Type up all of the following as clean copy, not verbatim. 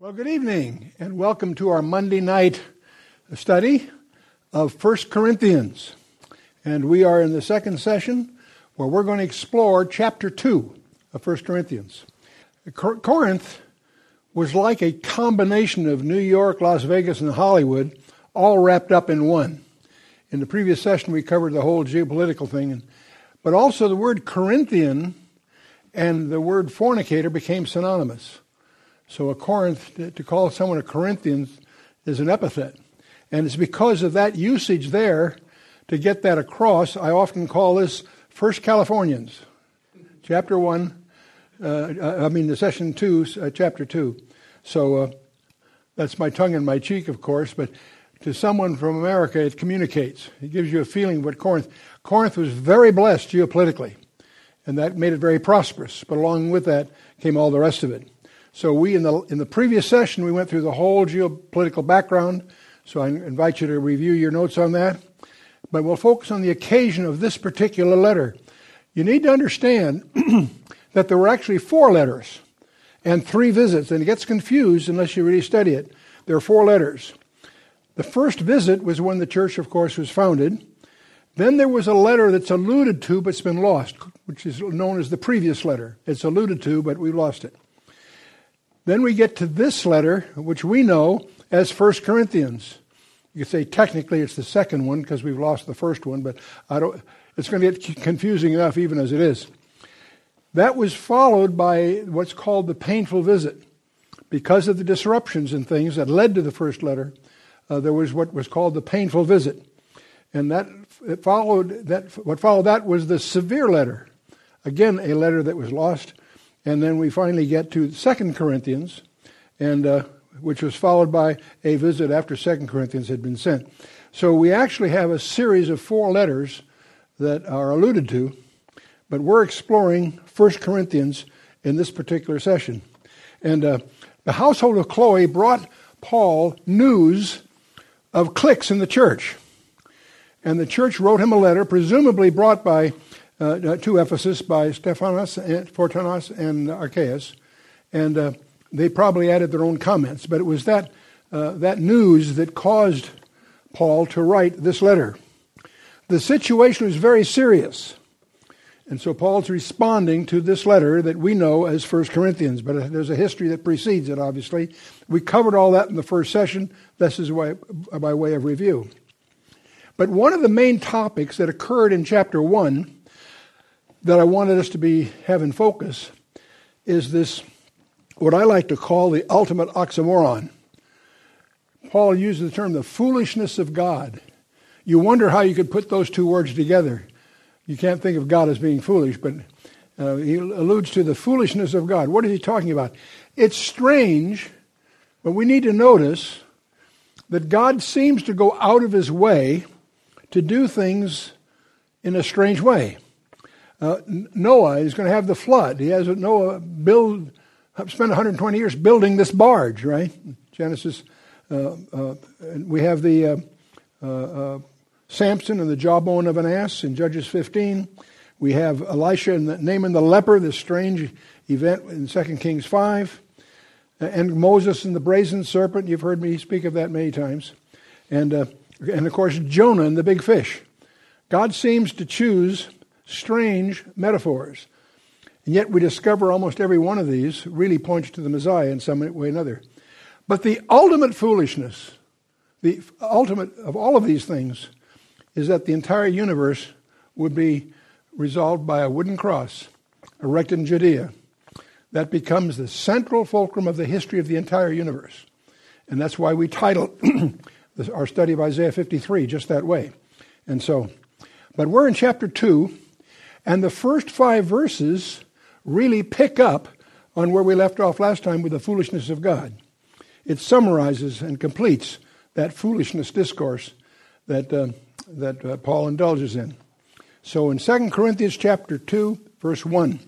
Well, good evening, and welcome to our Monday night study of 1 Corinthians. And we are in the second session where we're going to explore chapter 2 of 1 Corinthians. Corinth was like a combination of New York, Las Vegas, and Hollywood, all wrapped up in one. In the previous session, we covered the whole geopolitical thing, but also the word Corinthian and the word fornicator became synonymous. So a Corinth, to call someone a Corinthian is an epithet. And it's because of that usage there, to get that across, I often call this First Californians. Chapter 1, session 2, chapter 2. So that's my tongue in my cheek, of course, but to someone from America, it communicates. It gives you a feeling of what Corinth was very blessed geopolitically, and that made it very prosperous. But along with that came all the rest of it. So we, in the previous session, we went through the whole geopolitical background. So I invite you to review your notes on that. But we'll focus on the occasion of this particular letter. You need to understand that there were actually 4 letters and 3 visits. And it gets confused unless you really study it. There are 4 letters. The first visit was when the church, of course, was founded. Then there was a letter that's alluded to but's been lost, which is known as the previous letter. It's alluded to, but we lost it. Then we get to this letter, which we know as 1 Corinthians. You could say technically it's the second one because we've lost the first one, but it's going to get confusing enough even as it is. That was followed by what's called the painful visit. Because of the disruptions and things that led to the first letter, there was what was called the painful visit. And what followed that was the severe letter. Again, a letter that was lost. And then we finally get to 2 Corinthians, and which was followed by a visit after 2 Corinthians had been sent. So we actually have a series of 4 letters that are alluded to, but we're exploring 1 Corinthians in this particular session. And the household of Chloe brought Paul news of cliques in the church. And the church wrote him a letter, presumably brought by to Ephesus by Stephanas, Fortunatus, and Archaeus, and they probably added their own comments. But it was that news that caused Paul to write this letter. The situation was very serious, and so Paul's responding to this letter that we know as 1 Corinthians, but there's a history that precedes it, obviously. We covered all that in the first session. This is by way of review. But one of the main topics that occurred in chapter 1 that I wanted us to have in focus is this, what I like to call the ultimate oxymoron. Paul uses the term the foolishness of God. You wonder how you could put those 2 words together. You can't think of God as being foolish, but he alludes to the foolishness of God. What is he talking about? It's strange, but we need to notice that God seems to go out of his way to do things in a strange way. Noah is going to have the flood. He has Noah spend 120 years building this barge, right? Genesis. We have the Samson and the jawbone of an ass in Judges 15. We have Elisha and Naaman the leper, this strange event in 2 Kings 5. And Moses and the brazen serpent. You've heard me speak of that many times. And of course, Jonah and the big fish. God seems to choose strange metaphors. And yet we discover almost every one of these really points to the Messiah in some way or another. But the ultimate foolishness, the ultimate of all of these things, is that the entire universe would be resolved by a wooden cross erected in Judea. That becomes the central fulcrum of the history of the entire universe. And that's why we titled our study of Isaiah 53 just that way. And so, but we're in chapter 2, and the first 5 verses really pick up on where we left off last time with the foolishness of God. It summarizes and completes that foolishness discourse that Paul indulges in. So in 2 Corinthians chapter 2, verse 1.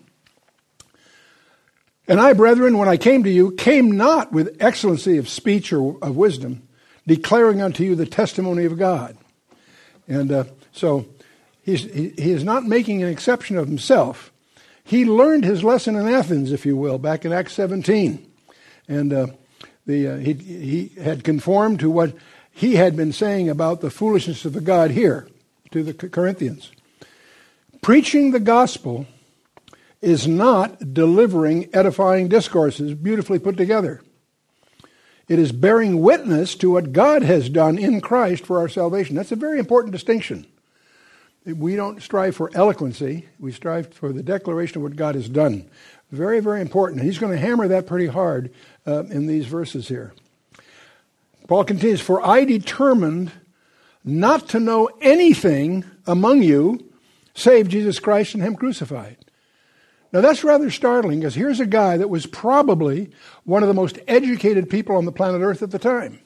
And I, brethren, when I came to you, came not with excellency of speech or of wisdom, declaring unto you the testimony of God. And so he is not making an exception of himself. He learned his lesson in Athens, if you will, back in Acts 17. And He had conformed to what he had been saying about the foolishness of the God here to the Corinthians. Preaching the gospel is not delivering edifying discourses beautifully put together. It is bearing witness to what God has done in Christ for our salvation. That's a very important distinction. We don't strive for eloquency. We strive for the declaration of what God has done. Very, very important. He's going to hammer that pretty hard in these verses here. Paul continues, "For I determined not to know anything among you save Jesus Christ and Him crucified." Now that's rather startling, because here's a guy that was probably one of the most educated people on the planet Earth at the time.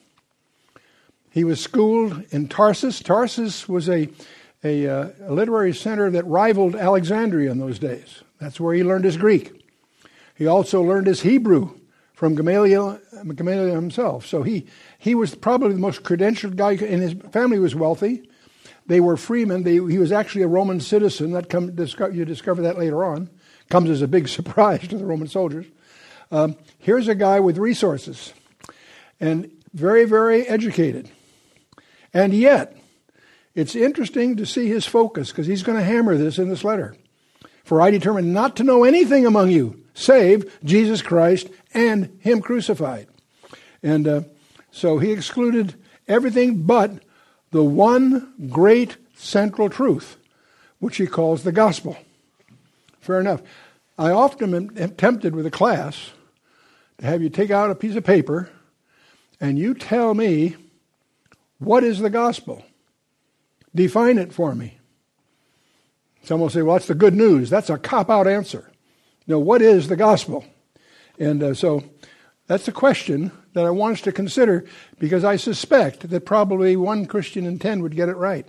He was schooled in Tarsus. Tarsus was a literary center that rivaled Alexandria in those days. That's where he learned his Greek. He also learned his Hebrew from Gamaliel himself. So he was probably the most credentialed guy, and his family was wealthy. They were freemen. He was actually a Roman citizen. You discover that later on. Comes as a big surprise to the Roman soldiers. Here's a guy with resources and very, very educated. And yet, it's interesting to see his focus, because he's going to hammer this in this letter. "For I determined not to know anything among you save Jesus Christ and Him crucified." And so he excluded everything but the one great central truth, which he calls the gospel. Fair enough. I often am tempted with a class to have you take out a piece of paper and you tell me, what is the gospel? Define it for me. Some will say, well, that's the good news. That's a cop-out answer. No, what is the gospel? And so that's a question that I want us to consider, because I suspect that probably 1 Christian in 10 would get it right.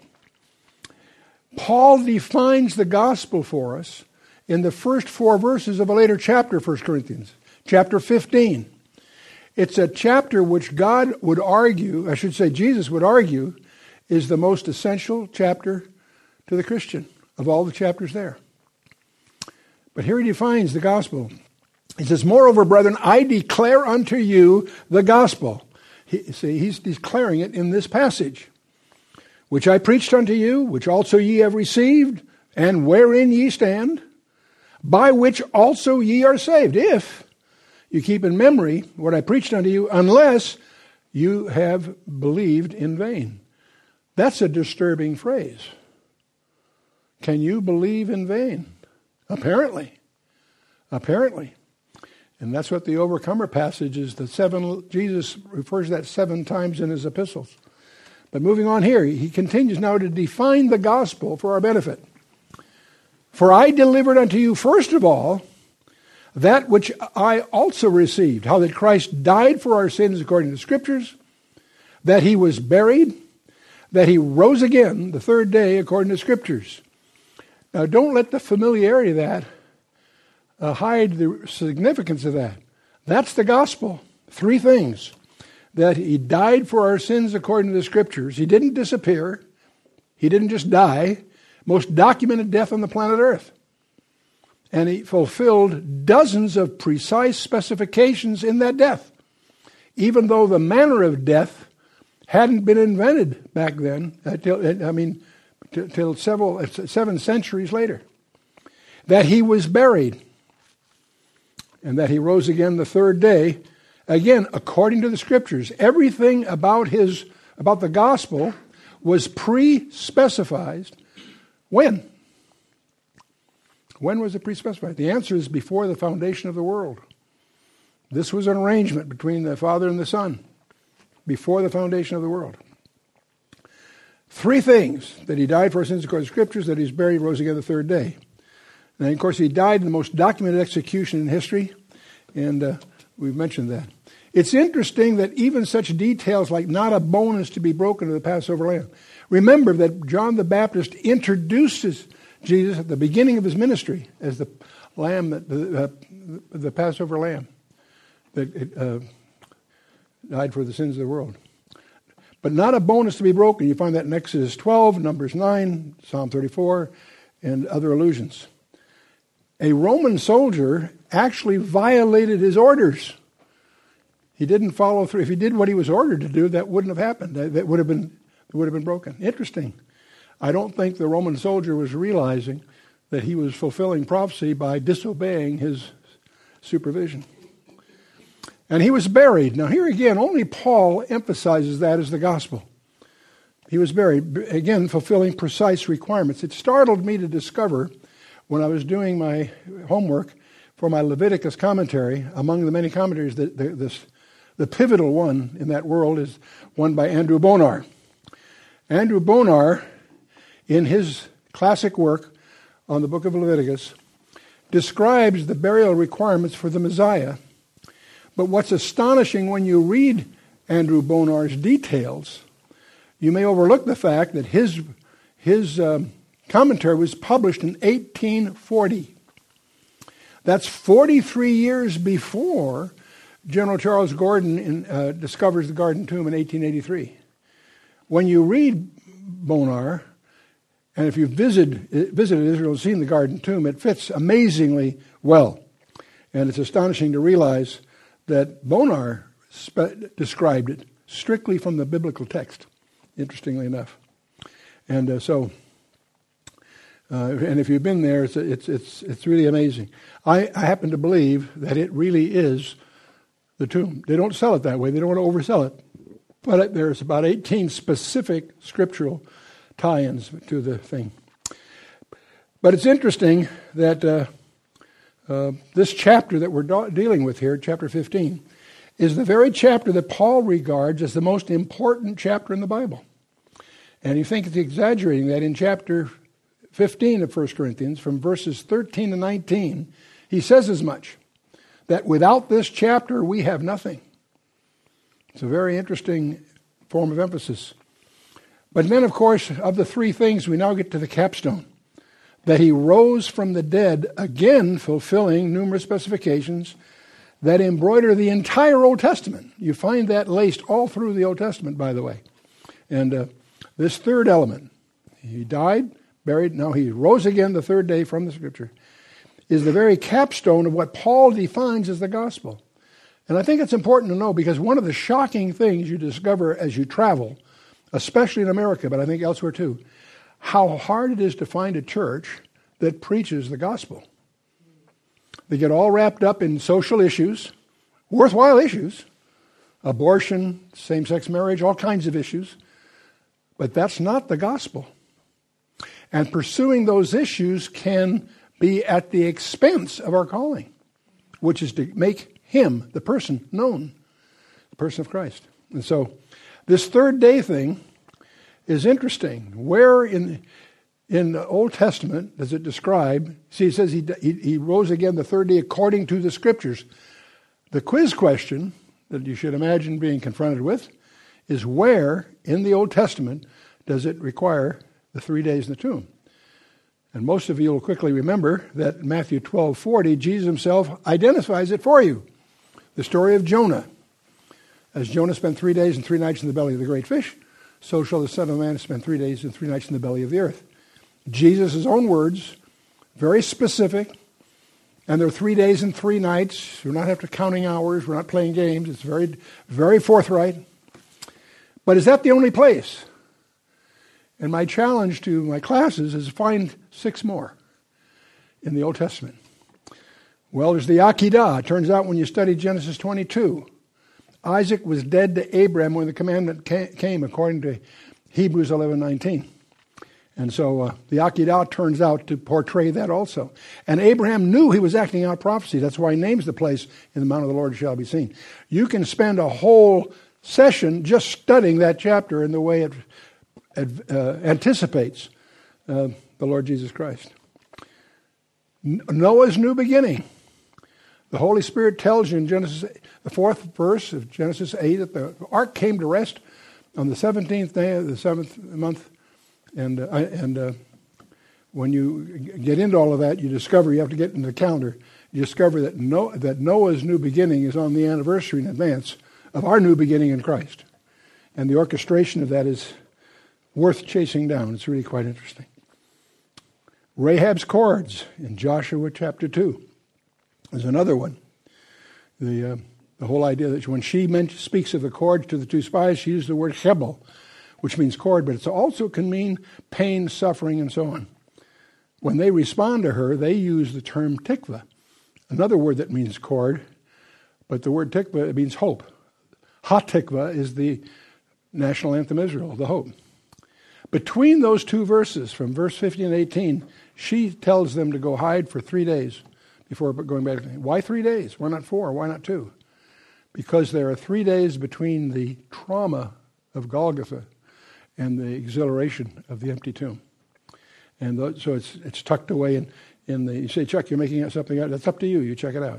Paul defines the gospel for us in the first 4 verses of a later chapter, 1 Corinthians, chapter 15. It's a chapter which God would argue, I should say Jesus would argue, is the most essential chapter to the Christian of all the chapters there. But here he defines the gospel. He says, "Moreover, brethren, I declare unto you the gospel." He's declaring it in this passage. "Which I preached unto you, which also ye have received, and wherein ye stand, by which also ye are saved, if you keep in memory what I preached unto you, unless you have believed in vain." That's a disturbing phrase. Can you believe in vain? Apparently. And that's what the overcomer passage is. Jesus refers to that 7 times in his epistles. But moving on here, he continues now to define the gospel for our benefit. "For I delivered unto you first of all that which I also received, how that Christ died for our sins according to the Scriptures, that He was buried, that He rose again the 3rd day according to the Scriptures." Now don't let the familiarity of that hide the significance of that. That's the gospel. 3 things. That He died for our sins according to the Scriptures. He didn't disappear. He didn't just die. Most documented death on the planet Earth. And He fulfilled dozens of precise specifications in that death, even though the manner of death hadn't been invented back then, till 7 centuries later. That He was buried, and that He rose again the 3rd day, again according to the Scriptures. Everything about the gospel was pre-specified. When? When was it pre-specified? The answer is before the foundation of the world. This was an arrangement between the Father and the Son before the foundation of the world. 3 things: that He died for our sins according to the Scriptures, that He was buried, rose again the 3rd day. And of course, He died in the most documented execution in history, and we've mentioned that. It's interesting that even such details like not a bone is to be broken of the Passover lamb. Remember that John the Baptist introduces Jesus at the beginning of his ministry as the lamb, the Passover lamb that died for the sins of the world. But not a bone is to be broken. You find that in Exodus 12, Numbers 9, Psalm 34, and other allusions. A Roman soldier actually violated his orders He didn't follow through. If he did what he was ordered to do, that wouldn't have happened. That would have been broken. Interesting. I don't think the Roman soldier was realizing that he was fulfilling prophecy by disobeying his supervision. And he was buried. Now here again, only Paul emphasizes that as the gospel. He was buried, again, fulfilling precise requirements. It startled me to discover when I was doing my homework for my Leviticus commentary, among the many commentaries, that the pivotal one in that world is one by Andrew Bonar. Andrew Bonar, in his classic work on the book of Leviticus, describes the burial requirements for the Messiah. But what's astonishing when you read Andrew Bonar's details, you may overlook the fact that his commentary was published in 1840. That's 43 years before General Charles Gordon discovers the Garden Tomb in 1883. When you read Bonar, and if you've visited Israel and seen the Garden Tomb, it fits amazingly well. And it's astonishing to realize that Bonar described it strictly from the biblical text, interestingly enough. And and if you've been there, it's really amazing. I happen to believe that it really is the tomb. They don't sell it that way. They don't want to oversell it. But there's about 18 specific scriptural tie-ins to the thing. But it's interesting that this chapter that we're dealing with here, chapter 15, is the very chapter that Paul regards as the most important chapter in the Bible. And you think it's exaggerating that in chapter 15 of 1 Corinthians, from verses 13 to 19, he says as much, that without this chapter we have nothing. It's a very interesting form of emphasis. But then, of course, of the three things, we now get to the capstone. That he rose from the dead, again fulfilling numerous specifications that embroider the entire Old Testament. You find that laced all through the Old Testament, by the way. And this third element, he died, buried, now he rose again the third day from the Scripture, is the very capstone of what Paul defines as the gospel. And I think it's important to know, because one of the shocking things you discover as you travel, especially in America, but I think elsewhere too, how hard it is to find a church that preaches the gospel. They get all wrapped up in social issues, worthwhile issues, abortion, same-sex marriage, all kinds of issues, but that's not the gospel. And pursuing those issues can be at the expense of our calling, which is to make him, the person, known, the person of Christ. And so this third day thing is interesting. Where in the Old Testament does it describe? See, it says he rose again the third day according to the Scriptures. The quiz question that you should imagine being confronted with is, where in the Old Testament does it require the 3 days in the tomb? And most of you will quickly remember that in Matthew 12:40, Jesus himself identifies it for you. The story of Jonah. As Jonah spent 3 days and 3 nights in the belly of the great fish, so shall the Son of Man spend 3 days and 3 nights in the belly of the earth. Jesus' own words, very specific, and there are 3 days and 3 nights. We're not after counting hours. We're not playing games. It's very, very forthright. But is that the only place? And my challenge to my classes is to find 6 more in the Old Testament. Well, there's the Akedah. It turns out when you study Genesis 22, Isaac was dead to Abraham when the commandment came, according to Hebrews 11:19. And so the Akedah turns out to portray that also. And Abraham knew he was acting out prophecy. That's why he names the place, in the mount of the Lord shall be seen. You can spend a whole session just studying that chapter in the way it anticipates the Lord Jesus Christ. Noah's new beginning. The Holy Spirit tells you in Genesis, the 4th verse of Genesis 8, that the ark came to rest on the 17th day of the 7th month. And when you get into all of that, you discover, you have to get into the calendar, you discover that Noah's new beginning is on the anniversary in advance of our new beginning in Christ. And the orchestration of that is worth chasing down. It's really quite interesting. Rahab's cords in Joshua chapter 2 is another one. The The whole idea that when she speaks of the cord to the two spies, she used the word chebel, which means cord, but it also can mean pain, suffering, and so on. When they respond to her, they use the term tikva, another word that means cord, but the word tikva, it means hope. Ha-tikva is the national anthem of Israel, the hope. Between those two verses, from verse 15 and 18, she tells them to go hide for 3 days before going back. Why 3 days? Why not 4? Why not 2? Because there are 3 days between the trauma of Golgotha and the exhilaration of the empty tomb. And so it's tucked away in the... You say, Chuck, you're making something out. That's up to you. You check it out.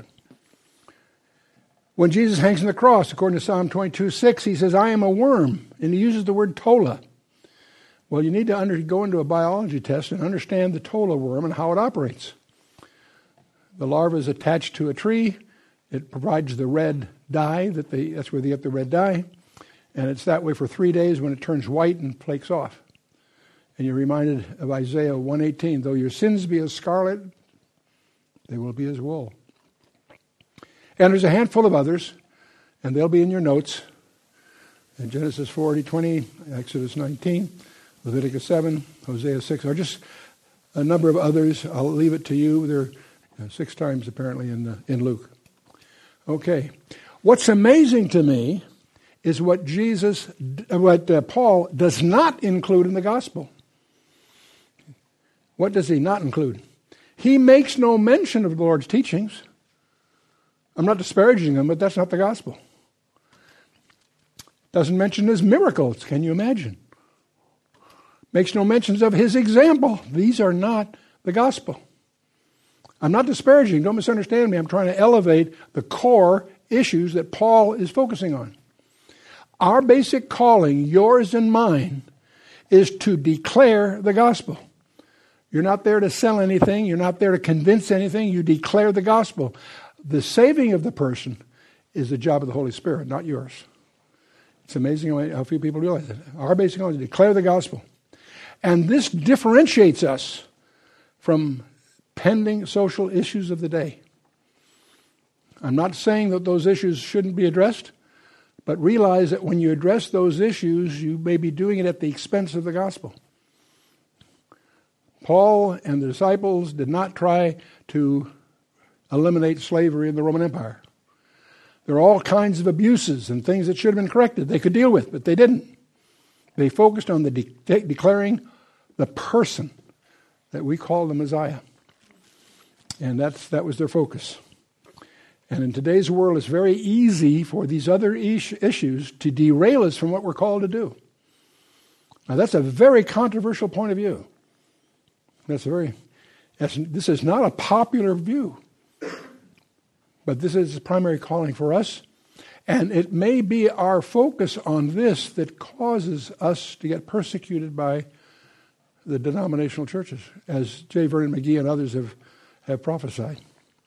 When Jesus hangs on the cross, according to Psalm 22:6, he says, I am a worm. And he uses the word tola. Well, you need to go into a biology test and understand the tola worm and how it operates. The larva is attached to a tree. It provides the red dye. That's where they get the red dye. And it's that way for 3 days when it turns white and flakes off. And you're reminded of Isaiah 1:18, though your sins be as scarlet, they will be as wool. And there's a handful of others, and they'll be in your notes. In Genesis 40:20, Exodus 19, Leviticus 7, Hosea 6, or just a number of others. I'll leave it to you. They're 6 times apparently in Luke. Okay. What's amazing to me is what Paul does not include in the gospel. What does he not include? He makes no mention of the Lord's teachings. I'm not disparaging them, but that's not the gospel. Doesn't mention his miracles. Can you imagine? Makes no mentions of his example. These are not the gospel. I'm not disparaging. Don't misunderstand me. I'm trying to elevate the core issues that Paul is focusing on. Our basic calling, yours and mine, is to declare the gospel. You're not there to sell anything. You're not there to convince anything. You declare the gospel. The saving of the person is the job of the Holy Spirit, not yours. It's amazing how few people realize it. Our basic calling is to declare the gospel. And this differentiates us from pending social issues of the day. I'm not saying that those issues shouldn't be addressed, but realize that when you address those issues, you may be doing it at the expense of the gospel. Paul and the disciples did not try to eliminate slavery in the Roman Empire. There are all kinds of abuses and things that should have been corrected. They could deal with, but they didn't. They focused on declaring the person that we call the Messiah. And that was their focus. And in today's world, it's very easy for these other issues to derail us from what we're called to do. Now, that's a very controversial point of view. This is not a popular view. But this is the primary calling for us. And it may be our focus on this that causes us to get persecuted by the denominational churches, as J. Vernon McGee and others have prophesied.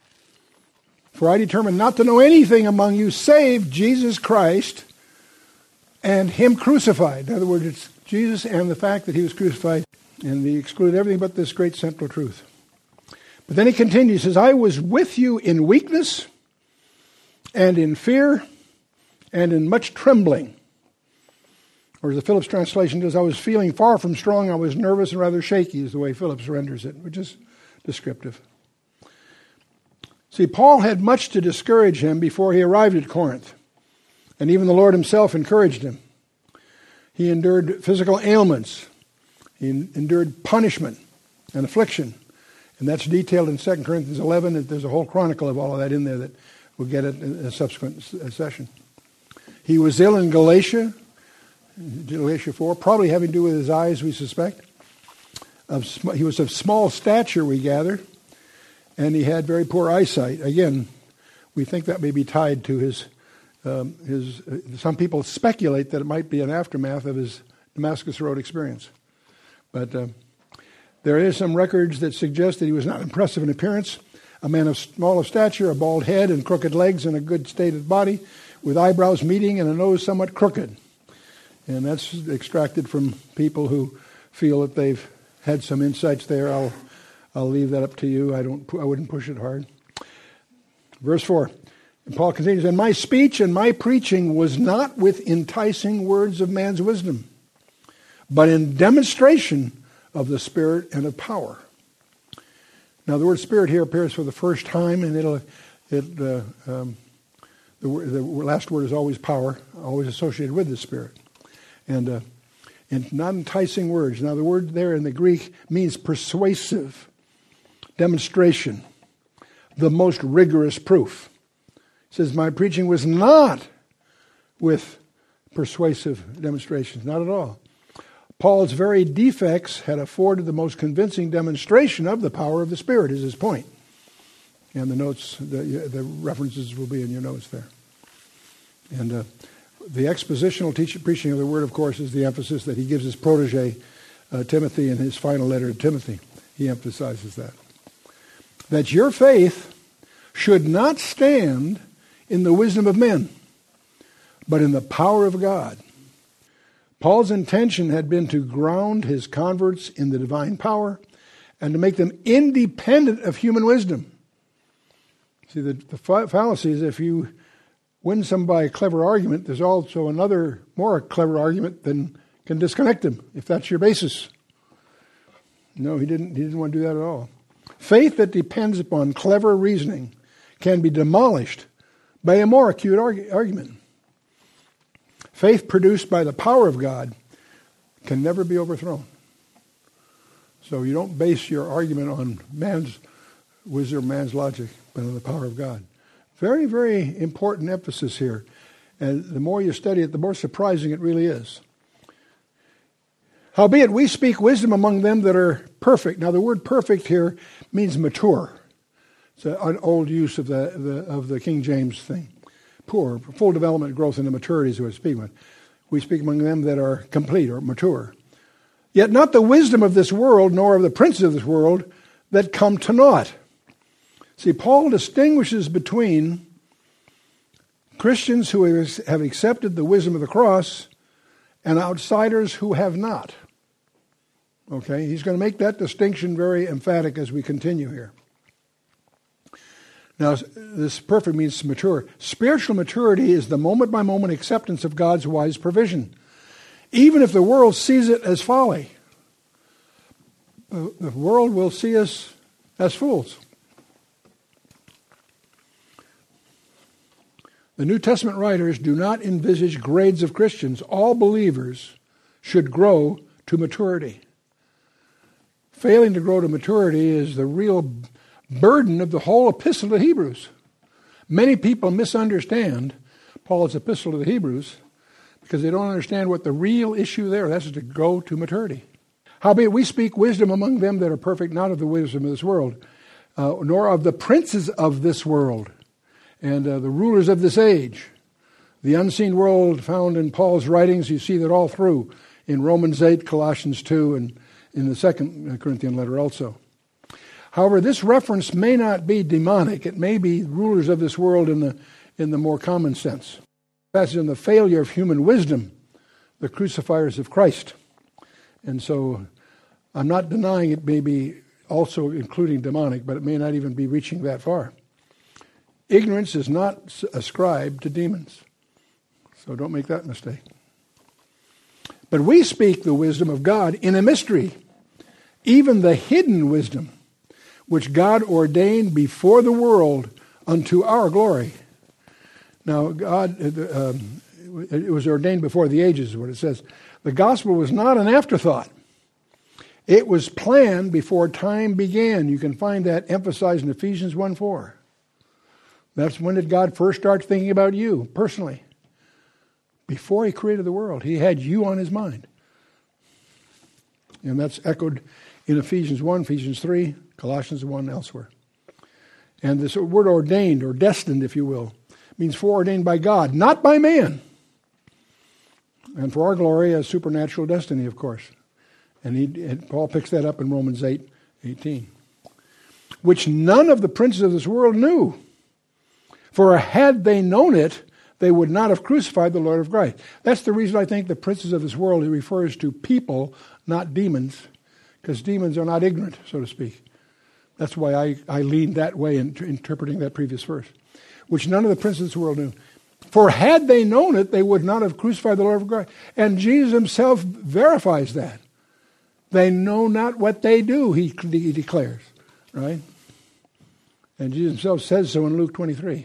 For I determined not to know anything among you save Jesus Christ and Him crucified. In other words, it's Jesus and the fact that He was crucified. And they exclude everything but this great central truth. But then he continues, he says, I was with you in weakness and in fear and in much trembling. Or as the Phillips translation does, I was feeling far from strong. I was nervous and rather shaky is the way Phillips renders it, which is descriptive. See, Paul had much to discourage him before he arrived at Corinth. And even the Lord himself encouraged him. He endured physical ailments. He endured punishment and affliction. And that's detailed in 2 Corinthians 11. And there's a whole chronicle of all of that in there that we'll get at in a subsequent session. He was ill in Galatia 4, probably having to do with his eyes, we suspect. He was of small stature, we gather, and he had very poor eyesight. Again, we think that may be tied to his some people speculate that it might be an aftermath of his Damascus Road experience. But there is some records that suggest that he was not impressive in appearance. A man of small of stature, a bald head and crooked legs and a good state of body, with eyebrows meeting and a nose somewhat crooked. And that's extracted from people who feel that they've had some insights there. I'll leave that up to you. I wouldn't push it hard. Verse 4. And Paul continues, and my speech and my preaching was not with enticing words of man's wisdom, but in demonstration of the Spirit and of power. Now the word Spirit here appears for the first time, and the last word is always power, always associated with the Spirit. And not enticing words. Now the word there in the Greek means persuasive, demonstration, the most rigorous proof. It says, my preaching was not with persuasive demonstrations, not at all. Paul's very defects had afforded the most convincing demonstration of the power of the Spirit, is his point. And the notes, the references will be in your notes there. And the expositional preaching of the Word, of course, is the emphasis that he gives his protege, Timothy, in his final letter to Timothy. He emphasizes that. That your faith should not stand in the wisdom of men, but in the power of God. Paul's intention had been to ground his converts in the divine power and to make them independent of human wisdom. See, the fallacy is if you win some by a clever argument, there's also another more clever argument that can disconnect them, if that's your basis. No, he didn't want to do that at all. Faith that depends upon clever reasoning can be demolished by a more acute argument. Faith produced by the power of God can never be overthrown. So you don't base your argument on man's wisdom, man's logic, but on the power of God. Very, very important emphasis here. And the more you study it, the more surprising it really is. Howbeit, we speak wisdom among them that are perfect. Now, the word perfect here means mature. It's an old use of the King James thing. Poor, full development, growth, and maturity is what we speak about. We speak among them that are complete or mature. Yet not the wisdom of this world, nor of the princes of this world, that come to naught. See, Paul distinguishes between Christians who have accepted the wisdom of the cross and outsiders who have not. Okay, he's going to make that distinction very emphatic as we continue here. Now, this perfect means mature. Spiritual maturity is the moment-by-moment acceptance of God's wise provision, even if the world sees it as folly. The world will see us as fools. The New Testament writers do not envisage grades of Christians. All believers should grow to maturity. Failing to grow to maturity is the real burden of the whole epistle to Hebrews. Many people misunderstand Paul's epistle to the Hebrews because they don't understand what the real issue there is, to go to maturity. Howbeit we speak wisdom among them that are perfect, not of the wisdom of this world, nor of the princes of this world, and the rulers of this age. The unseen world found in Paul's writings, you see that all through in Romans 8, Colossians 2, and in the 2 Corinthian letter also. However, this reference may not be demonic. It may be rulers of this world in the more common sense. That's in the failure of human wisdom, the crucifiers of Christ. And so I'm not denying it may be also including demonic, but it may not even be reaching that far. Ignorance is not ascribed to demons. So don't make that mistake. But we speak the wisdom of God in a mystery, even the hidden wisdom, which God ordained before the world unto our glory. Now, God, it was ordained before the ages, is what it says. The gospel was not an afterthought. It was planned before time began. You can find that emphasized in Ephesians 1:4. That's when did God first start thinking about you personally? Before he created the world. He had you on his mind. And that's echoed in Ephesians 1, Ephesians 3, Colossians 1, elsewhere. And this word ordained, or destined, if you will, means foreordained by God, not by man. And for our glory, a supernatural destiny, of course. And Paul picks that up in Romans 8:18. Which none of the princes of this world knew. For had they known it, they would not have crucified the Lord of Christ. That's the reason I think the princes of this world refers to people, not demons, because demons are not ignorant, so to speak. That's why I lean that way in interpreting that previous verse. which none of the princes of this world knew. For had they known it, they would not have crucified the Lord of glory. And Jesus himself verifies that. They know not what they do, he declares. Right? And Jesus himself says so in Luke 23.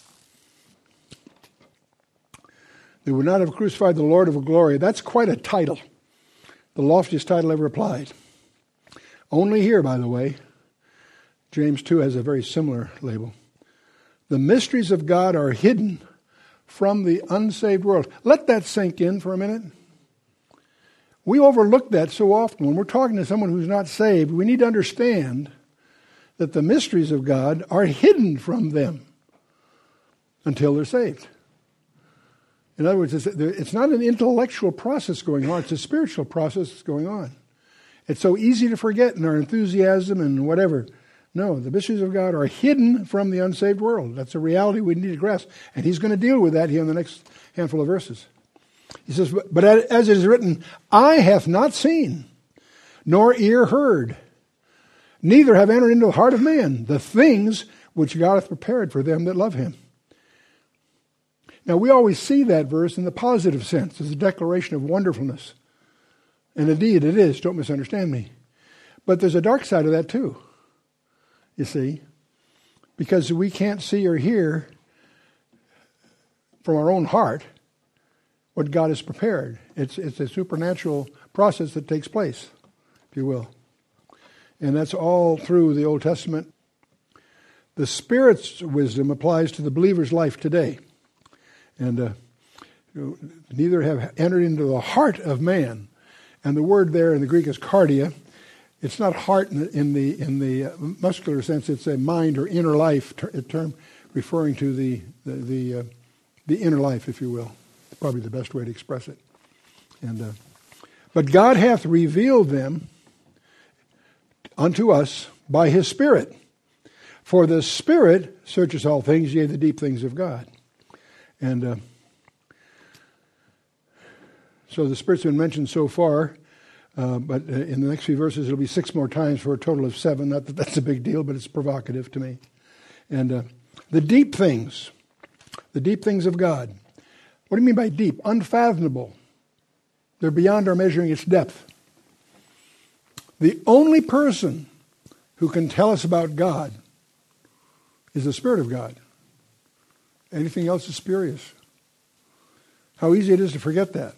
They would not have crucified the Lord of glory. That's quite a title. The loftiest title ever applied. Only here, by the way, James 2 has a very similar label. The mysteries of God are hidden from the unsaved world. Let that sink in for a minute. We overlook that so often. When we're talking to someone who's not saved, we need to understand that the mysteries of God are hidden from them until they're saved. In other words, it's not an intellectual process going on, it's a spiritual process that's going on. It's so easy to forget in our enthusiasm and whatever. No, the mysteries of God are hidden from the unsaved world. That's a reality we need to grasp. And he's going to deal with that here in the next handful of verses. He says, but as it is written, eye hath not seen, nor ear heard, neither have entered into the heart of man the things which God hath prepared for them that love him. Now, we always see that verse in the positive sense as a declaration of wonderfulness. And indeed it is, don't misunderstand me. But there's a dark side of that too, you see. Because we can't see or hear from our own heart what God has prepared. It's a supernatural process that takes place, if you will. And that's all through the Old Testament. The Spirit's wisdom applies to the believer's life today. And neither have entered into the heart of man. And the word there in the Greek is cardia. It's not heart in the muscular sense. It's a mind or inner life term referring to the inner life, if you will. It's probably the best way to express it. And but God hath revealed them unto us by his Spirit. For the Spirit searches all things, yea, the deep things of God. And so the Spirit's been mentioned so far, but in the next few verses it'll be 6 more times for a total of 7. Not that that's a big deal, but it's provocative to me. And the deep things of God. What do you mean by deep? Unfathomable. They're beyond our measuring its depth. The only person who can tell us about God is the Spirit of God. Anything else is spurious. How easy it is to forget that.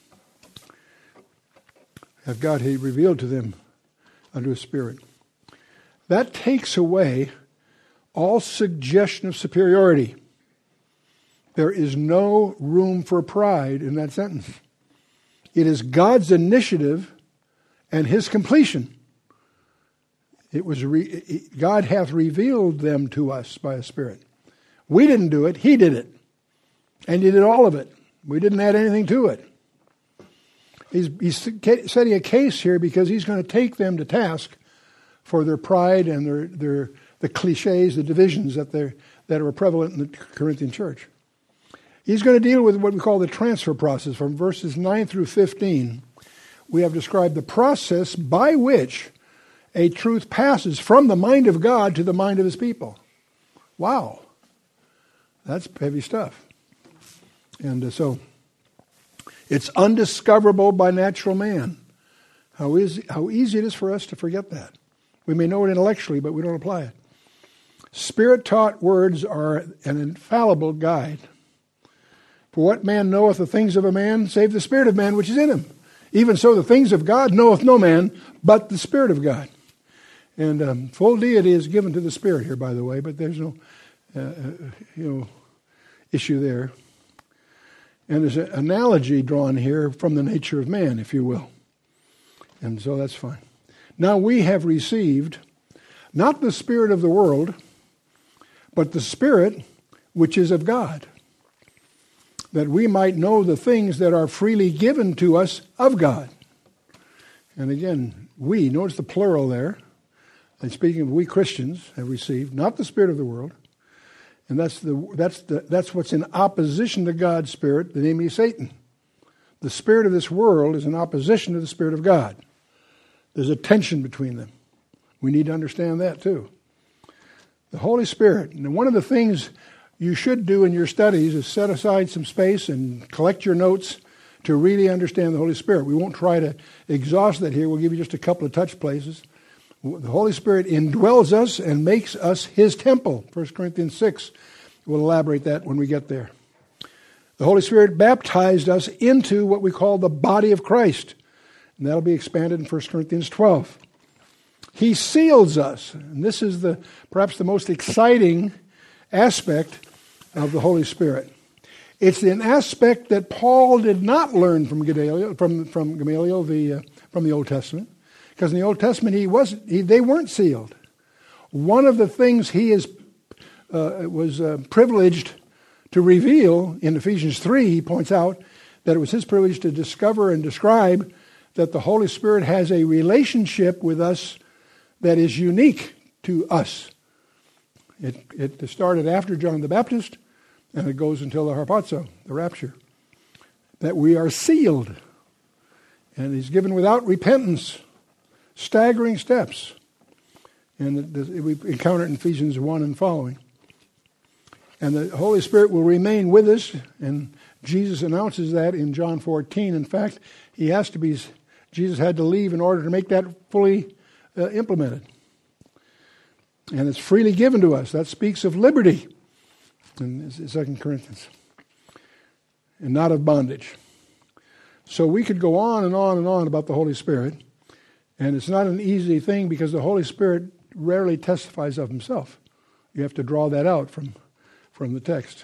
Have God he revealed to them unto his Spirit. That takes away all suggestion of superiority. There is no room for pride in that sentence. It is God's initiative and his completion. It was God hath revealed them to us by a Spirit. We didn't do it. He did it. And he did all of it. We didn't add anything to it. He's setting a case here because he's going to take them to task for their pride and the cliches, the divisions that are prevalent in the Corinthian church. He's going to deal with what we call the transfer process. From verses 9 through 15, we have described the process by which a truth passes from the mind of God to the mind of his people. Wow. That's heavy stuff. And so it's undiscoverable by natural man. How easy it is for us to forget that. We may know it intellectually, but we don't apply it. Spirit-taught words are an infallible guide. For what man knoweth the things of a man, save the Spirit of man which is in him? Even so the things of God knoweth no man, but the Spirit of God. And full deity is given to the Spirit here, by the way, but there's no issue there. And there's an analogy drawn here from the nature of man, if you will. And so that's fine. Now we have received not the spirit of the world, but the Spirit which is of God, that we might know the things that are freely given to us of God. And again, we, notice the plural there. And speaking of we Christians have received, not the spirit of the world. And that's what's in opposition to God's Spirit, the namely Satan. The spirit of this world is in opposition to the Spirit of God. There's a tension between them. We need to understand that too. The Holy Spirit, and one of the things you should do in your studies is set aside some space and collect your notes to really understand the Holy Spirit. We won't try to exhaust that here. We'll give you just a couple of touch places. The Holy Spirit indwells us and makes us His temple. 1 Corinthians 6 will elaborate that when we get there. The Holy Spirit baptized us into what we call the body of Christ. And that'll be expanded in 1 Corinthians 12. He seals us. And this is perhaps the most exciting aspect of the Holy Spirit. It's an aspect that Paul did not learn from Gamaliel, from the Old Testament, because in the Old Testament they weren't sealed. One of the things he was privileged to reveal in Ephesians 3, he points out that it was his privilege to discover and describe that the Holy Spirit has a relationship with us that is unique to us. It started after John the Baptist, and it goes until the harpazo, the rapture, that we are sealed. And He's given without repentance, staggering steps. And we encounter it in Ephesians 1 and following. And the Holy Spirit will remain with us, and Jesus announces that in John 14. In fact, Jesus had to leave in order to make that fully implemented. And it's freely given to us. That speaks of liberty in 2 Corinthians, and not of bondage. So we could go on and on and on about the Holy Spirit, and it's not an easy thing because the Holy Spirit rarely testifies of Himself. You have to draw that out from the text.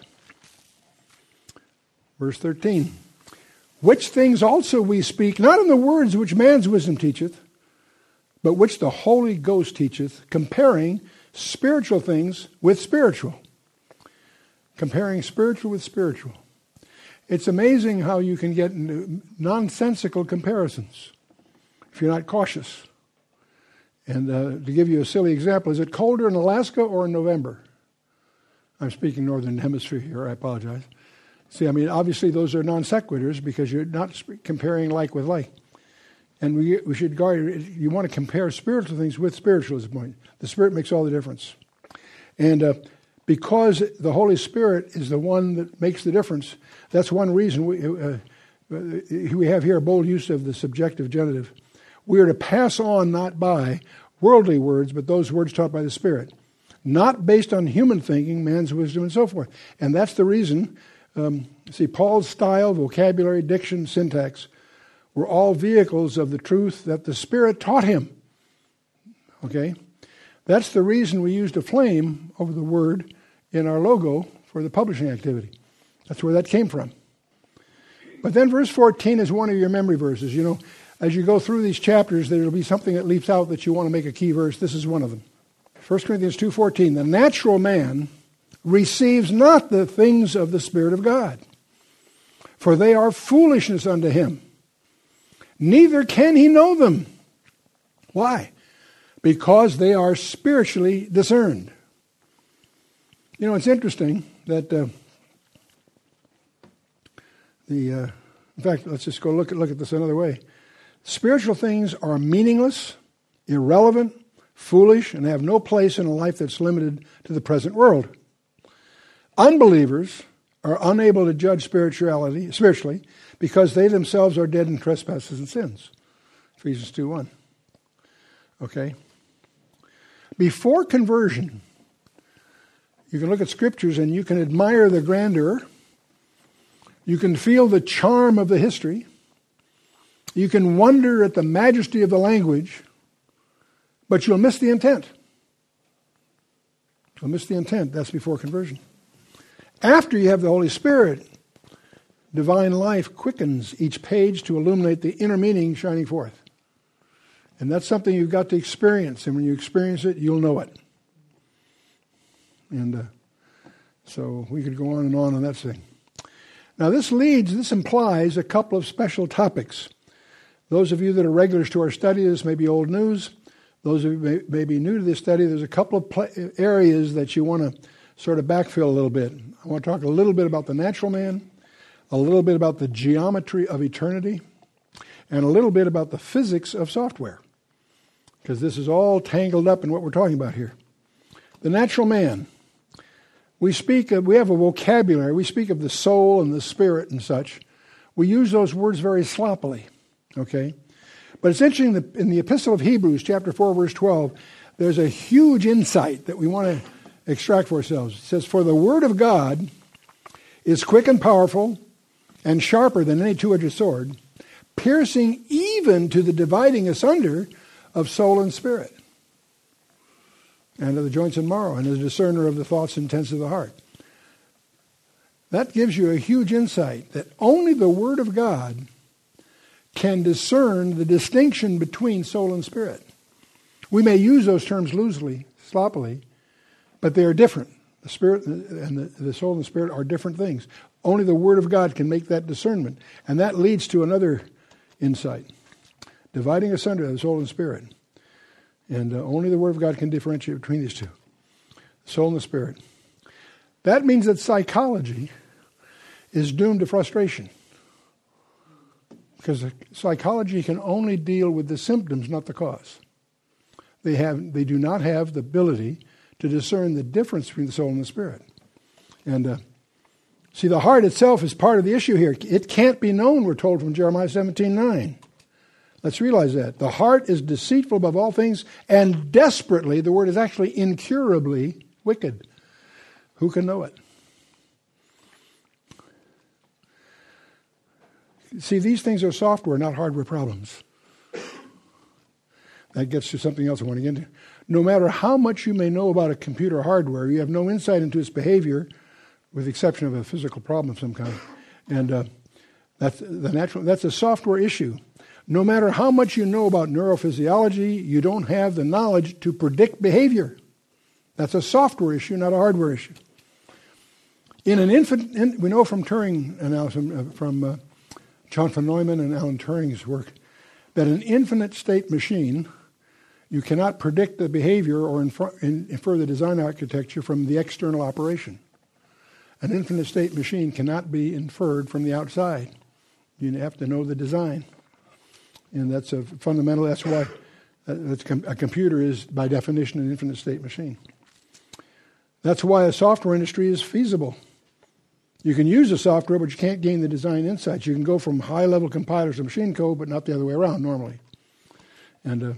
Verse 13. Which things also we speak, not in the words which man's wisdom teacheth, but which the Holy Ghost teacheth, comparing spiritual things with spiritual. Comparing spiritual with spiritual. It's amazing how you can get nonsensical comparisons if you're not cautious. And to give you a silly example, is it colder in Alaska or in November? I'm speaking Northern Hemisphere here, I apologize. See, obviously those are non sequiturs because you're not comparing like with like. And we should guard, you want to compare spiritual things with spiritual is the point. The Spirit makes all the difference. And because the Holy Spirit is the one that makes the difference, that's one reason we have here a bold use of the subjective genitive. We are to pass on not by worldly words, but those words taught by the Spirit. Not based on human thinking, man's wisdom, and so forth. And that's the reason, Paul's style, vocabulary, diction, syntax were all vehicles of the truth that the Spirit taught him. Okay? That's the reason we used a flame over the word in our logo for the publishing activity. That's where that came from. But then verse 14 is one of your memory verses. As you go through these chapters, there will be something that leaps out that you want to make a key verse. This is one of them. 1 Corinthians 2:14, the natural man receives not the things of the Spirit of God, for they are foolishness unto him. Neither can he know them. Why? Because they are spiritually discerned. It's interesting that in fact, let's just go look at this another way. Spiritual things are meaningless, irrelevant, foolish, and have no place in a life that's limited to the present world. Unbelievers are unable to judge spiritually because they themselves are dead in trespasses and sins. Ephesians 2:1. Okay? Before conversion, you can look at scriptures and you can admire the grandeur. You can feel the charm of the history. You can wonder at the majesty of the language, but you'll miss the intent. You'll miss the intent. That's before conversion. After you have the Holy Spirit, divine life quickens each page to illuminate the inner meaning shining forth. And that's something you've got to experience. And when you experience it, you'll know it. And so we could go on and on that thing. Now this implies a couple of special topics. Those of you that are regulars to our study, this may be old news. Those of you may be new to this study, there's a couple of areas that you want to sort of backfill a little bit. I want to talk a little bit about the natural man, a little bit about the geometry of eternity, and a little bit about the physics of software. Because this is all tangled up in what we're talking about here. The natural man. we have a vocabulary. We speak of the soul and the spirit and such. We use those words very sloppily, okay? But it's interesting that in the Epistle of Hebrews, chapter 4, verse 12, there's a huge insight that we want to extract for ourselves. It says, "For the word of God is quick and powerful and sharper than any two-edged sword, piercing even to the dividing asunder of soul and spirit, and of the joints and marrow, and is a discerner of the thoughts and intents of the heart." That gives you a huge insight that only the Word of God can discern the distinction between soul and spirit. We may use those terms loosely, sloppily, but they are different. The spirit and the soul and the spirit are different things. Only the Word of God can make that discernment. And that leads to another insight. Dividing asunder the soul and spirit. And only the Word of God can differentiate between these two. The soul and the spirit. That means that psychology is doomed to frustration. Because psychology can only deal with the symptoms, not the cause. They do not have the ability to discern the difference between the soul and the spirit. And see, the heart itself is part of the issue here. It can't be known, we're told from Jeremiah 17:9. Let's realize that. The heart is deceitful above all things and desperately, the word is actually incurably wicked. Who can know it? See, these things are software, not hardware problems. That gets to something else I want to get into. No matter how much you may know about a computer hardware, you have no insight into its behavior, with the exception of a physical problem of some kind. And that's a software issue. No matter how much you know about neurophysiology, you don't have the knowledge to predict behavior. That's a software issue, not a hardware issue. We know from Turing analysis, from John von Neumann and Alan Turing's work, that an infinite state machine, you cannot predict the behavior or infer the design architecture from the external operation. An infinite state machine cannot be inferred from the outside. You have to know the design. And that's a fundamental, that's why a computer is, by definition, an infinite state machine. That's why a software industry is feasible. You can use the software, but you can't gain the design insights. You can go from high-level compilers to machine code, but not the other way around normally. And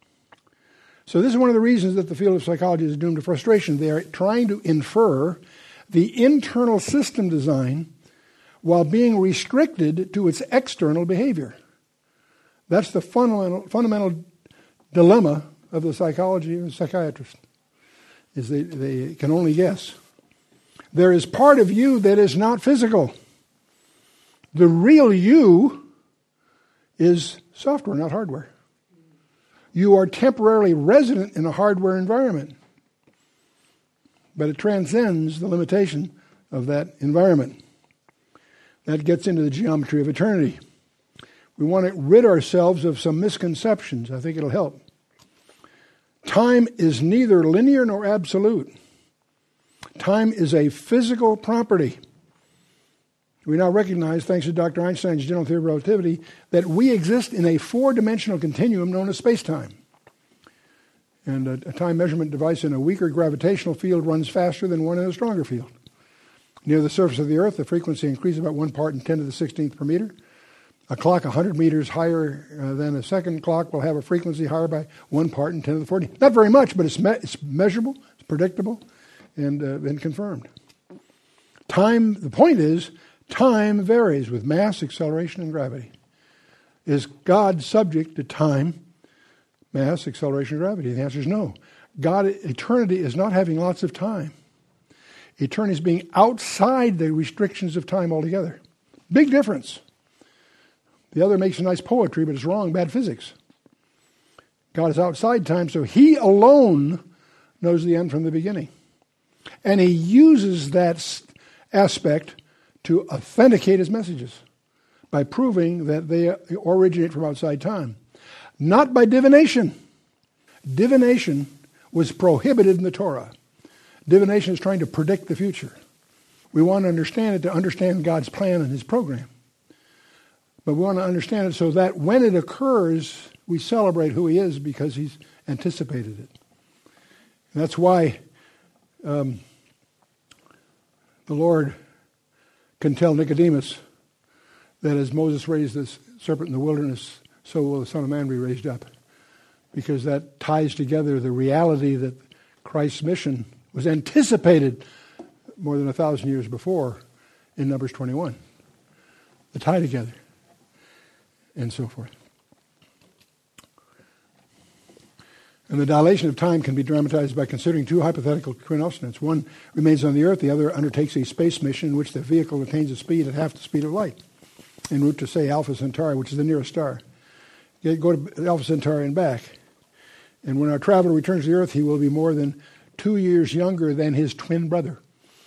so this is one of the reasons that the field of psychology is doomed to frustration. They are trying to infer the internal system design while being restricted to its external behavior. That's the fundamental dilemma of the psychology of the psychiatrist, is they can only guess. There is part of you that is not physical. The real you is software, not hardware. You are temporarily resident in a hardware environment, but it transcends the limitation of that environment. That gets into the geometry of eternity. We want to rid ourselves of some misconceptions. I think it'll help. Time is neither linear nor absolute. Time is a physical property. We now recognize, thanks to Dr. Einstein's general theory of relativity, that we exist in a four-dimensional continuum known as space-time. And a time measurement device in a weaker gravitational field runs faster than one in a stronger field. Near the surface of the Earth, the frequency increases about 1 part in 10 to the 16th per meter. A clock 100 meters higher than a second clock will have a frequency higher by 1 part in 10 to the 14th. Not very much, but it's measurable, it's predictable, and confirmed. Time, the point is, time varies with mass, acceleration, and gravity. Is God subject to time, mass, acceleration, and gravity? The answer is no. Eternity is not having lots of time. Eternity is being outside the restrictions of time altogether. Big difference. The other makes a nice poetry, but it's wrong, bad physics. God is outside time, so He alone knows the end from the beginning. And He uses that aspect to authenticate His messages by proving that they originate from outside time. Not by divination. Divination was prohibited in the Torah. Divination is trying to predict the future. We want to understand it to understand God's plan and His program. But we want to understand it so that when it occurs, we celebrate who He is because He's anticipated it. And that's why The Lord can tell Nicodemus that as Moses raised this serpent in the wilderness, so will the Son of Man be raised up. Because that ties together the reality that Christ's mission was anticipated more than 1,000 years before in Numbers 21. The tie together and so forth. And the dilation of time can be dramatized by considering two hypothetical coincidents. One remains on the Earth, the other undertakes a space mission in which the vehicle attains a speed at half the speed of light, en route to, say, Alpha Centauri, which is the nearest star. You go to Alpha Centauri and back. And when our traveler returns to the Earth, he will be more than 2 years younger than his twin brother.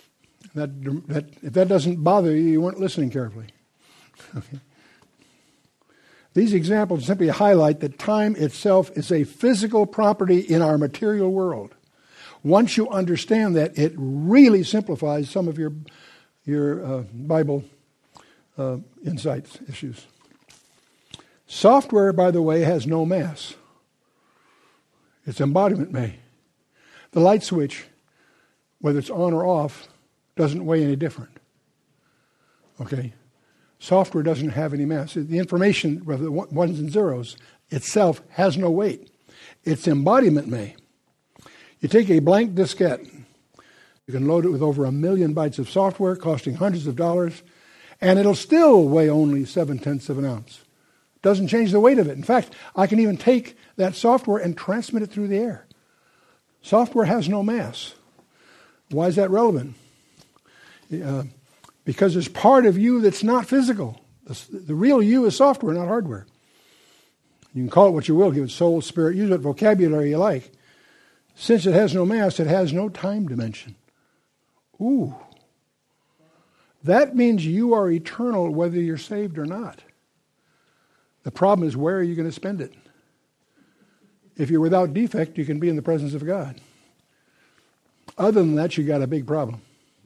If that doesn't bother you, you weren't listening carefully. Okay. These examples simply highlight that time itself is a physical property in our material world. Once you understand that, it really simplifies some of your Bible insights issues. Software, by the way, has no mass. Its embodiment may. The light switch, whether it's on or off, doesn't weigh any different. Okay? Software doesn't have any mass. The information, whether the ones and zeros, itself has no weight. Its embodiment may. You take a blank diskette, you can load it with over 1 million bytes of software costing hundreds of dollars, and it'll still weigh only 0.7 of an ounce. Doesn't change the weight of it. In fact, I can even take that software and transmit it through the air. Software has no mass. Why is that relevant? Because there's part of you that's not physical. The real you is software, not hardware. You can call it what you will, give it soul, spirit, use what vocabulary you like. Since it has no mass, it has no time dimension. Ooh. That means you are eternal whether you're saved or not. The problem is, where are you going to spend it? If you're without defect, you can be in the presence of God. Other than that, you got a big problem.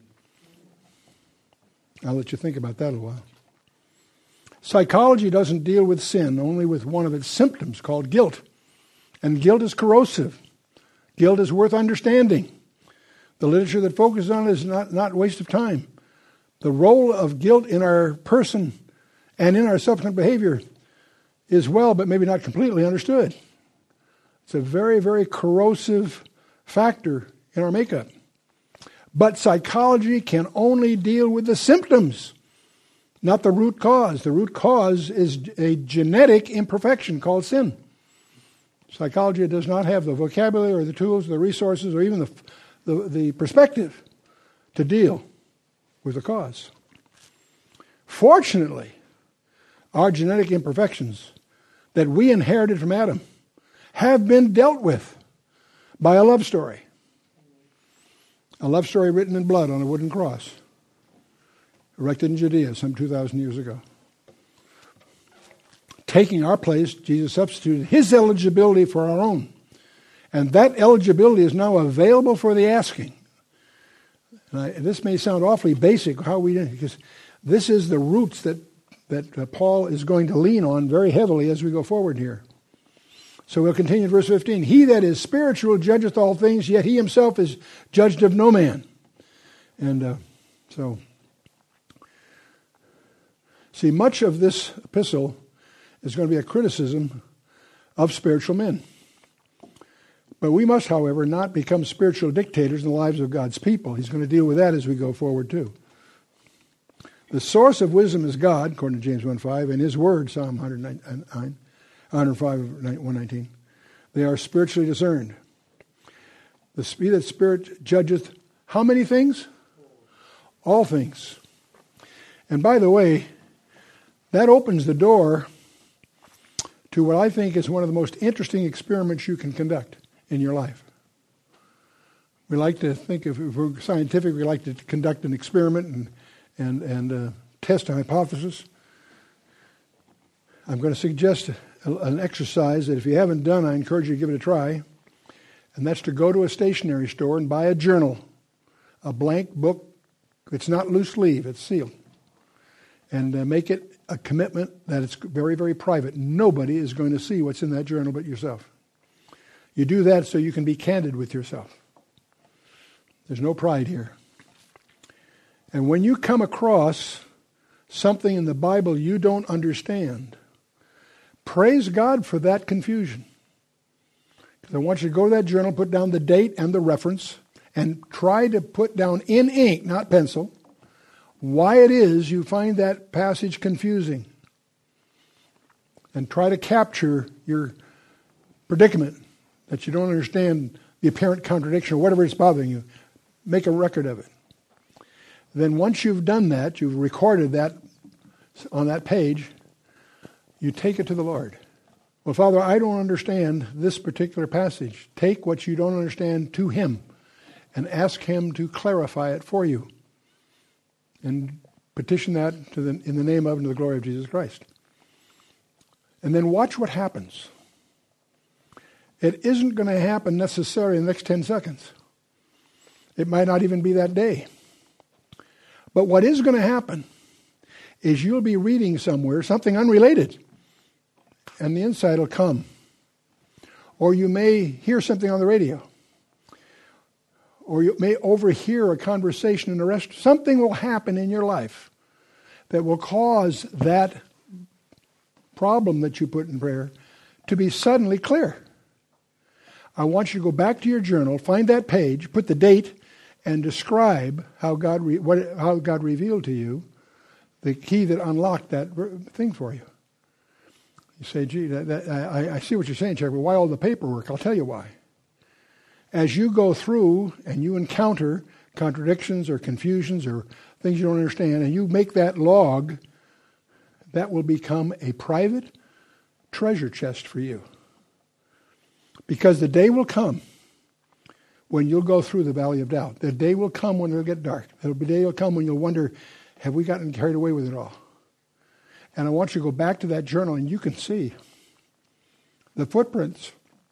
I'll let you think about that a while. Psychology doesn't deal with sin, only with one of its symptoms called guilt. And guilt is corrosive. Guilt is worth understanding. The literature that focuses on it is not a waste of time. The role of guilt in our person and in our subsequent behavior is well, but maybe not completely understood. It's a very, very corrosive factor in our makeup. But psychology can only deal with the symptoms, not the root cause. The root cause is a genetic imperfection called sin. Psychology does not have the vocabulary or the tools or the resources or even the perspective to deal with the cause. Fortunately, our genetic imperfections that we inherited from Adam have been dealt with by a love story. A love story written in blood on a wooden cross, erected in Judea some 2,000 years ago. Taking our place, Jesus substituted his eligibility for our own. And that eligibility is now available for the asking. This may sound awfully basic, how we did, because this is the roots that Paul is going to lean on very heavily as we go forward here. So we'll continue in verse 15. He that is spiritual judgeth all things, yet he himself is judged of no man. And see, much of this epistle is going to be a criticism of spiritual men. But we must, however, not become spiritual dictators in the lives of God's people. He's going to deal with that as we go forward too. The source of wisdom is God, according to James 1:5, and his word, Psalm 105:119. They are spiritually discerned. The Spirit judgeth how many things? All things. And by the way, that opens the door to what I think is one of the most interesting experiments you can conduct in your life. We like to think, if we're scientific, we like to conduct an experiment and test a hypothesis. I'm going to suggest an exercise that if you haven't done, I encourage you to give it a try. And that's to go to a stationery store and buy a journal, a blank book. It's not loose leaf, it's sealed. And make it a commitment that it's very, very private. Nobody is going to see what's in that journal but yourself. You do that so you can be candid with yourself. There's no pride here. And when you come across something in the Bible you don't understand, praise God for that confusion. Because I want you to go to that journal, put down the date and the reference, and try to put down in ink, not pencil, why it is you find that passage confusing. And try to capture your predicament, that you don't understand the apparent contradiction or whatever is bothering you. Make a record of it. Then once you've done that, you've recorded that on that page, you take it to the Lord. Well, Father, I don't understand this particular passage. Take what you don't understand to Him and ask Him to clarify it for you. And petition that in the name of and to the glory of Jesus Christ. And then watch what happens. It isn't going to happen necessarily in the next 10 seconds. It might not even be that day. But what is going to happen is you'll be reading somewhere something unrelated, and the insight will come. Or you may hear something on the radio. Or you may overhear a conversation in a restaurant. Something will happen in your life that will cause that problem that you put in prayer to be suddenly clear. I want you to go back to your journal, find that page, put the date, and describe how God revealed to you the key that unlocked that thing for you. You say, gee, I see what you're saying, Chuck, but why all the paperwork? I'll tell you why. As you go through and you encounter contradictions or confusions or things you don't understand, and you make that log, that will become a private treasure chest for you. Because the day will come when you'll go through the valley of doubt. The day will come when it'll get dark. The day will come when you'll wonder, have we gotten carried away with it all? And I want you to go back to that journal and you can see the footprints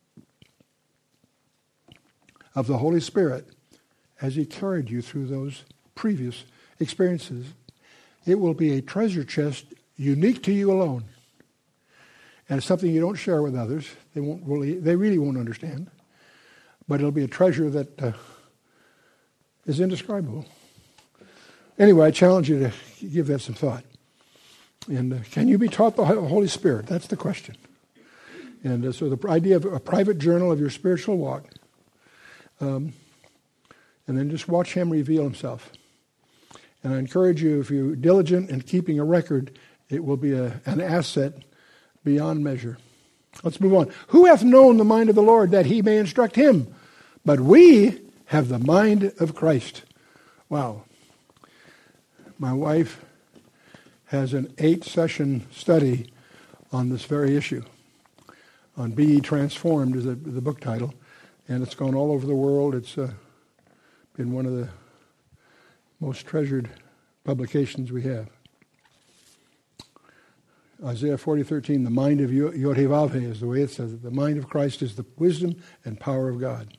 of the Holy Spirit as He carried you through those previous experiences. It will be a treasure chest unique to you alone. And it's something you don't share with others. They really won't understand. But it'll be a treasure that is indescribable. Anyway, I challenge you to give that some thought. And can you be taught the Holy Spirit? That's the question. And so the idea of a private journal of your spiritual walk, and then just watch Him reveal Himself. And I encourage you, if you're diligent in keeping a record, it will be an asset beyond measure. Let's move on. Who hath known the mind of the Lord that He may instruct him? But we have the mind of Christ. Wow. My wife has an 8-session study on this very issue. On Be Ye Transformed is the book title. And it's gone all over the world. It's been one of the most treasured publications we have. Isaiah 40:13, the mind of Yod-Heh-Vav-Heh is the way it says it. The mind of Christ is the wisdom and power of God.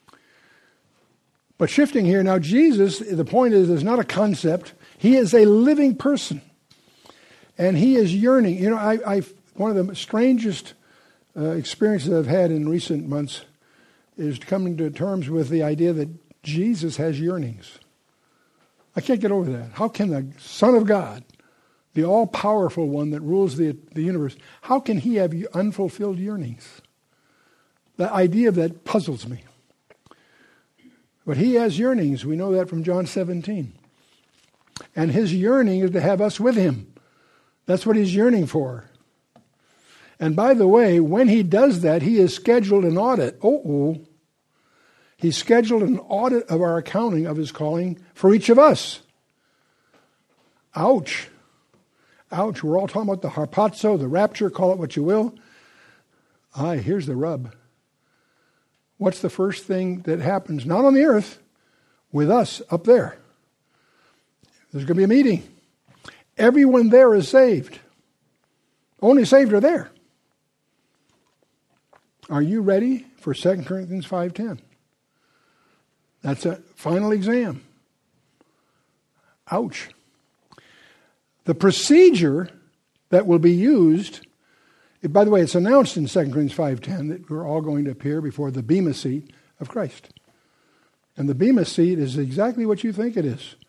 But shifting here, now Jesus, the point is not a concept. He is a living person. And He is yearning. You know, one of the strangest experiences I've had in recent months is coming to terms with the idea that Jesus has yearnings. I can't get over that. How can the Son of God, the all-powerful one that rules the universe, how can He have unfulfilled yearnings? The idea of that puzzles me. But He has yearnings. We know that from John 17. And His yearning is to have us with Him. That's what He's yearning for. And by the way, when He does that, He has scheduled an audit. He scheduled an audit of our accounting of His calling for each of us. Ouch. Ouch. We're all talking about the harpazo, the rapture, call it what you will. Here's the rub. What's the first thing that happens, not on the earth, with us up there? There's going to be a meeting. Everyone there is saved. Only saved are there. Are you ready for 2 Corinthians 5:10? That's a final exam. Ouch. The procedure that will be used, by the way, it's announced in 2 Corinthians 5:10 that we're all going to appear before the Bema seat of Christ. And the Bema seat is exactly what you think it is.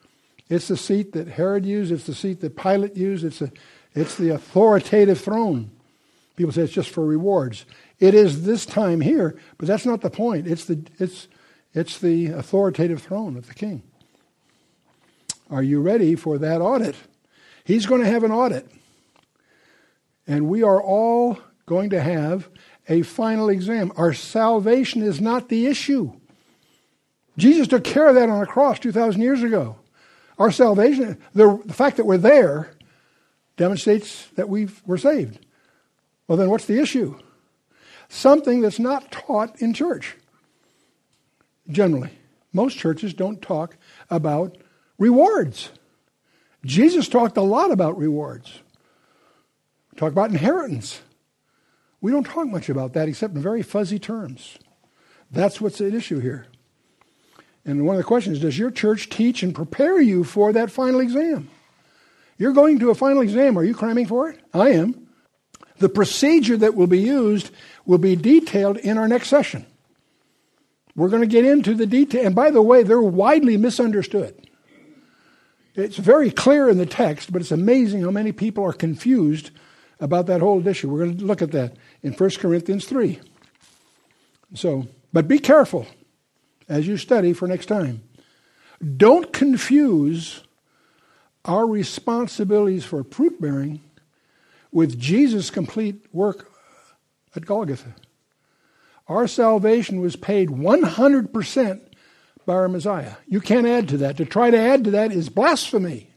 It's the seat that Herod used. It's the seat that Pilate used. It's the authoritative throne. People say it's just for rewards. It is this time here, but that's not the point. It's the authoritative throne of the king. Are you ready for that audit? He's going to have an audit. And we are all going to have a final exam. Our salvation is not the issue. Jesus took care of that on the cross 2,000 years ago. Our salvation, the fact that we're there, demonstrates that we're saved. Well, then what's the issue? Something that's not taught in church. Generally, most churches don't talk about rewards. Jesus talked a lot about rewards. Talk about inheritance. We don't talk much about that except in very fuzzy terms. That's what's at issue here. And one of the questions, does your church teach and prepare you for that final exam? You're going to a final exam. Are you cramming for it? I am. The procedure that will be used will be detailed in our next session. We're going to get into the detail. And by the way, they're widely misunderstood. It's very clear in the text, but it's amazing how many people are confused about that whole issue. We're going to look at that in 1 Corinthians 3. But be careful as you study for next time. Don't confuse our responsibilities for fruit bearing with Jesus' complete work at Golgotha. Our salvation was paid 100% by our Messiah. You can't add to that. To try to add to that is blasphemy.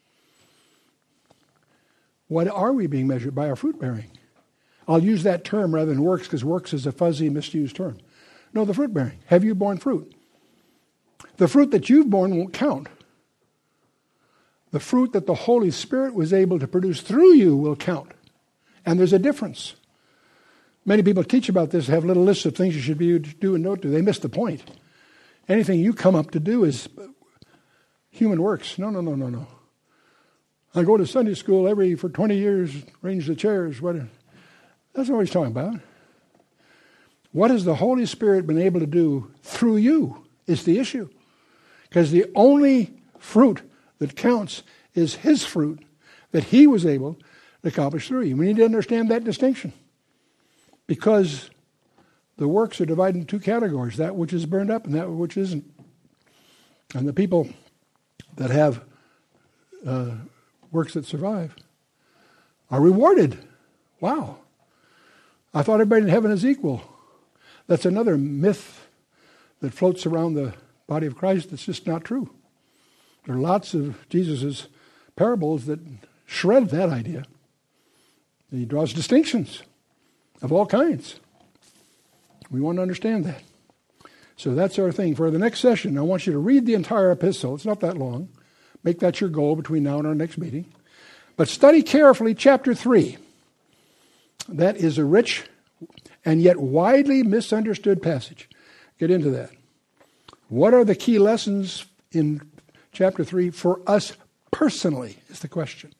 What are we being measured by? Our fruit bearing. I'll use that term rather than works because works is a fuzzy, misused term. No, the fruit bearing. Have you borne fruit? The fruit that you've borne won't count. The fruit that the Holy Spirit was able to produce through you will count. And there's a difference. Many people teach about this, have little lists of things you should do and don't do. They miss the point. Anything you come up to do is human works. No. I go to Sunday school for 20 years, arrange the chairs. That's not what he's talking about. What has the Holy Spirit been able to do through you is the issue. Because the only fruit that counts is his fruit that he was able to accomplish through you. We need to understand that distinction. Because the works are divided into two categories, that which is burned up and that which isn't. And the people that have works that survive are rewarded. Wow. I thought everybody in heaven is equal. That's another myth that floats around the body of Christ that's just not true. There are lots of Jesus' parables that shred that idea. He draws distinctions of all kinds. We want to understand that. So that's our thing. For the next session, I want you to read the entire epistle. It's not that long. Make that your goal between now and our next meeting. But study carefully chapter 3. That is a rich and yet widely misunderstood passage. Get into that. What are the key lessons in chapter 3 for us personally is the question.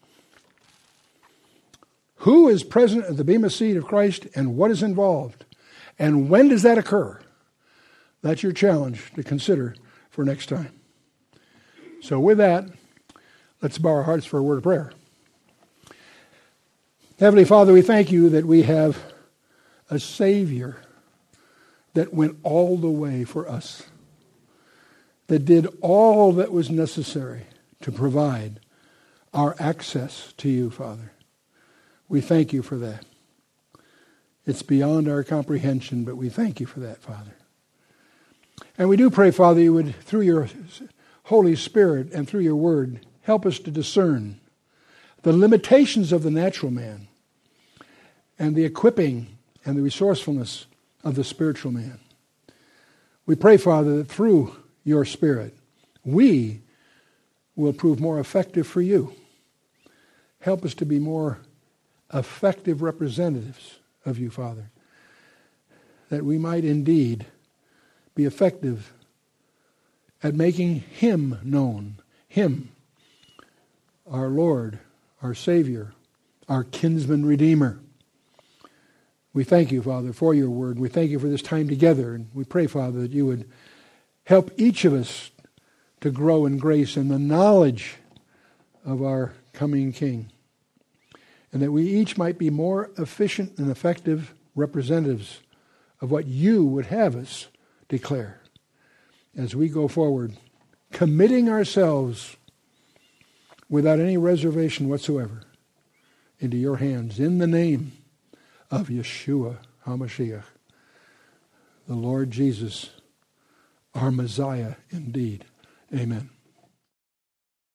Who is present at the bema seat of Christ and what is involved? And when does that occur? That's your challenge to consider for next time. So with that, let's bow our hearts for a word of prayer. Heavenly Father, we thank you that we have a Savior that went all the way for us, that did all that was necessary to provide our access to you, Father. We thank you for that. It's beyond our comprehension, but we thank you for that, Father. And we do pray, Father, you would, through your Holy Spirit and through your word, help us to discern the limitations of the natural man and the equipping and the resourcefulness of the spiritual man. We pray, Father, that through your Spirit, we will prove more effective for you. Help us to be more effective representatives of you, Father, that we might indeed be effective at making him known, him, our Lord, our Savior, our kinsman redeemer. We thank you, Father, for your word. We thank you for this time together. And we pray, Father, that you would help each of us to grow in grace and the knowledge of our coming King, and that we each might be more efficient and effective representatives of what you would have us declare as we go forward, committing ourselves without any reservation whatsoever into your hands, in the name of Yeshua HaMashiach, the Lord Jesus, our Messiah indeed. Amen.